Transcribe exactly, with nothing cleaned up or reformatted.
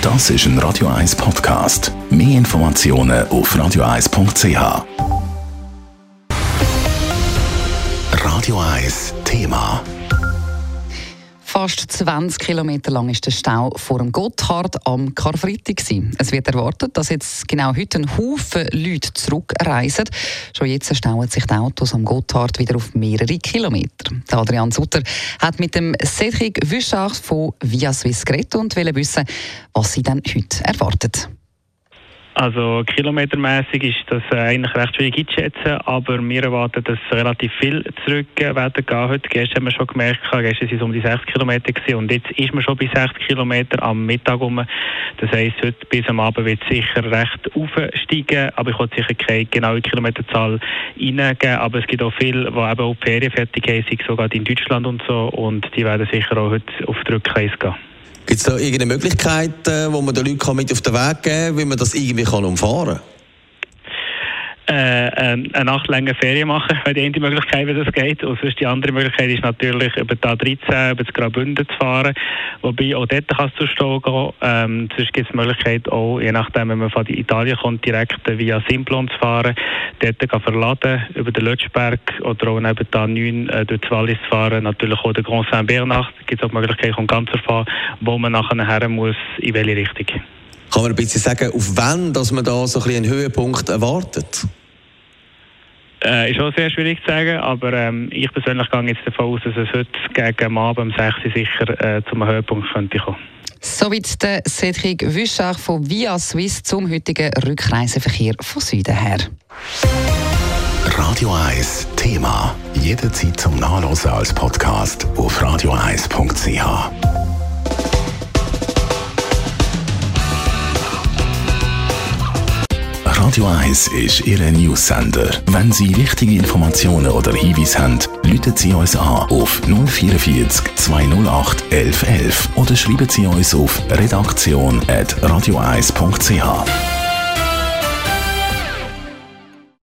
Das ist ein Radio eins Podcast. Mehr Informationen auf radio eins punkt c h. Radio eins Thema. Fast zwanzig Kilometer lang ist der Stau vor dem Gotthard am Karfreitag. Es wird erwartet, dass jetzt genau heute ein Haufen Leute zurückreisen. Schon jetzt stauen sich die Autos am Gotthard wieder auf mehrere Kilometer. Der Adrian Sutter hat mit dem Cédric Wüschach von Via Swiss geredet und will wissen, was sie dann heute erwartet. Also kilometermäßig ist das eigentlich recht schwierig einzuschätzen, aber wir erwarten, dass relativ viel zurück werden gehen. Heute, gestern haben wir schon gemerkt, gestern waren es um die sechzig Kilometer gewesen, und jetzt ist man schon bei sechzig Kilometer am Mittag rum. Das heisst, heute bis am Abend wird es sicher recht aufsteigen, aber ich will sicher keine genaue Kilometerzahl reingeben, aber es gibt auch viele, die eben auch die Ferien fertig haben, sogar in Deutschland und so, und die werden sicher auch heute auf die Rückreise gehen. Gibt es da irgendeine Möglichkeit, wo man den Leuten mit auf den Weg geben kann, wie man das irgendwie umfahren kann? Äh, eine Nacht länger Ferien machen, wäre die eine Möglichkeit, wie das geht. Und sonst die andere Möglichkeit ist natürlich, über die A dreizehn, über das Graubünden zu fahren. Wobei auch dort kann es zu Stau gehen. Ähm, sonst gibt es die Möglichkeit auch, je nachdem, wenn man von Italien kommt, direkt via Simplon zu fahren, dort kann verladen, über den Lötschberg oder auch über die A neun äh, durch die Wallis zu fahren. Natürlich auch der Grand Saint-Bernard gibt es auch die Möglichkeit, um ganz zu fahren, wo man nachher her muss, in welche Richtung. Kann man ein bisschen sagen, auf wann dass man da so ein bisschen einen Höhepunkt erwartet? Äh, ist auch sehr schwierig zu sagen, aber ähm, ich persönlich gehe jetzt davon aus, dass es heute gegen Abend um sechs Uhr sicher äh, zum Höhepunkt könnte kommen. Soweit der Cédric Wüschach von Via Swiss zum heutigen Rückreiseverkehr von Süden her. Radio eins Thema. Jederzeit zum Nachlesen als Podcast auf radio eins punkt c h. Radio eins ist Ihr News-Sender. Wenn Sie wichtige Informationen oder Hinweise haben, rufen Sie uns an auf null vier vier zwei null acht elf elf oder schreiben Sie uns auf redaktion at radio eins punkt c h.